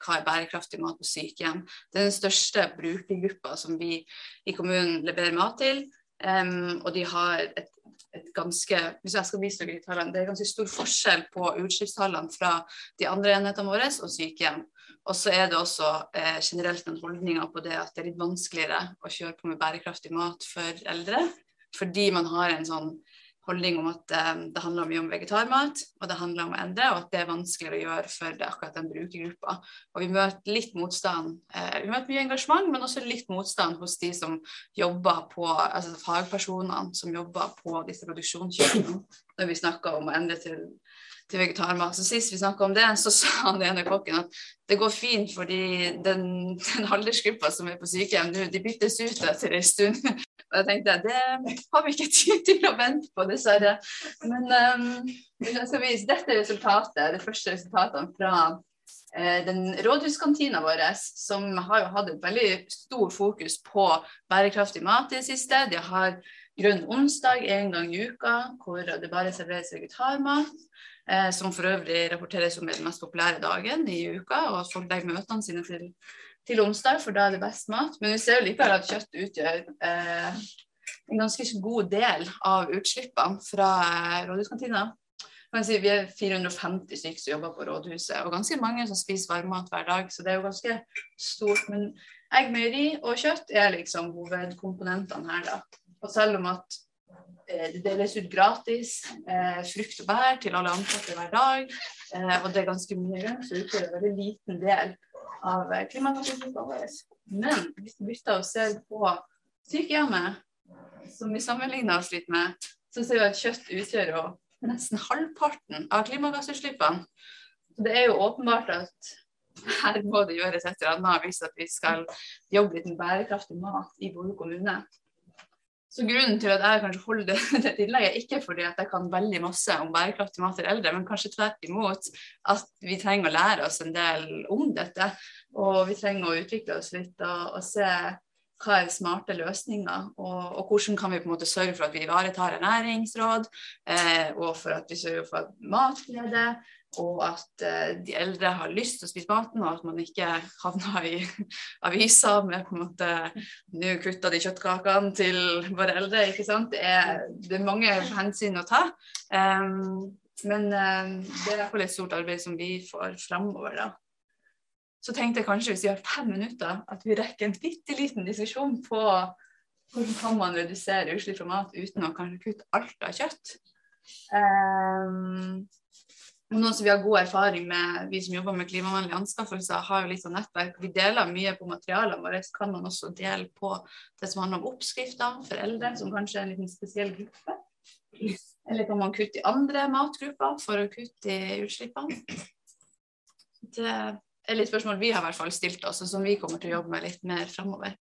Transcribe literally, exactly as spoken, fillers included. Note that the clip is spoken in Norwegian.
hva er bærekraftig mat på sykehjem. Det er den største brukergruppa som vi i kommunen leverer mat til, um, og de har et, et ganske, hvis jeg skal vise dere tallene, det er ganske stor forskjell på utslippstallene fra de andre enhetene våre og sykehjem. Og så er det også eh, generelt en holdning på det at det er litt vanskeligere å kjøre på med bærekraftig mat for eldre, fordi man har en sånn holdning om at um, det handler mye om vegetarmat, og det handler om å endre, og at det er vanskeligere å gjøre for det, akkurat den brukergruppa. Og vi møter litt motstand, eh, vi møter mye engasjement, men også litt motstand hos de som jobber på, altså fagpersonene som jobber på disse produksjonskjøkkenene, når vi snakker om å endre til, til vegetarmat. Så sist vi snakket om det, så sa han det ene kokken at det går fint, fordi den, den aldersgruppa som er på sykehjem, de byttes ut etter en stund. Og jeg tenkte, det har vi ikke tid til å vente på, dessverre. Men um, jeg skal vise dette resultatet, det første resultatene fra eh, den rådhuskantina vår, som har jo hatt et veldig stor fokus på bærekraftig mat i det siste. De har grønn onsdag en gang i uka, hvor det bare serveres vegetarmat, eh, som for øvrig rapporteres som den mest populære dagen i uka, og at folk legger møtene sine til til onsdag, for da er det best mat. Men vi ser jo likevel at kjøtt utgjør eh, en ganske god del av utslippene fra eh, rådhuskantina. Man si, vi er fire hundre og femti stykker som jobber på rådhuset, og ganske mange som spiser varmmat hver dag, så det er jo ganske stort. Men egg, meieri og kjøtt er liksom hovedkomponentene her da. Og selv om at eh, det deles ut gratis eh, frukt og bær til alle ansatte hver dag, eh, og det er ganske mye grønt, så utgjør det en veldig liten del av klimagassutslippene våre. Men hvis vi bytter og ser på sykehjemmet, som vi sammenligner oss litt med, så ser vi at kjøtt utgjør jo nesten halvparten av klimagassutslippene. Så det er jo åpenbart at her må det gjøres et eller annet hvis at vi skal jobbe litt med bærekraftig mat i Bodø kommune. Så grunnen til at jeg kanskje holder det tillegget, ikke fordi at jeg kan veldig masse om bærekraftig mat til eldre, men kanskje tvert imot at vi trenger å lære oss en del om dette, og vi trenger å utvikle oss litt og, og se hva er smarte løsninger, og, og hvordan kan vi på en måte sørge for at vi ivaretar ernæringsråd, eh, og for at vi sørger for matglede, og at eh, de eldre har lyst til å spise maten, og at man ikke havner i aviser med på en måte nå kuttet de kjøttkakene til våre eldre, ikke sant? Det er, det er mange hensyn å ta, um, men um, det er i hvert fall et stort arbeid som vi får fremover da. Så tenkte jeg kanskje hvis vi har fem minutter, at vi rekker en bitteliten diskusjon på hvordan kan man redusere utslipp fra mat uten å kanskje kutte alt av kjøtt. Um, Og nå som vi har god erfaring med, vi som jobber med klimavennlige anskaffelser, har jo litt sånn nettverk. Vi deler mye på materialene våre, så kan man også dele på det som handler om oppskrifter for eldre, som kanskje er en liten spesiell gruppe. Eller kan man kutte i andre matgrupper for å kutte i utslippene. Det er litt spørsmål vi har i hvert fall stilt oss, og som vi kommer til å jobbe med litt mer fremover.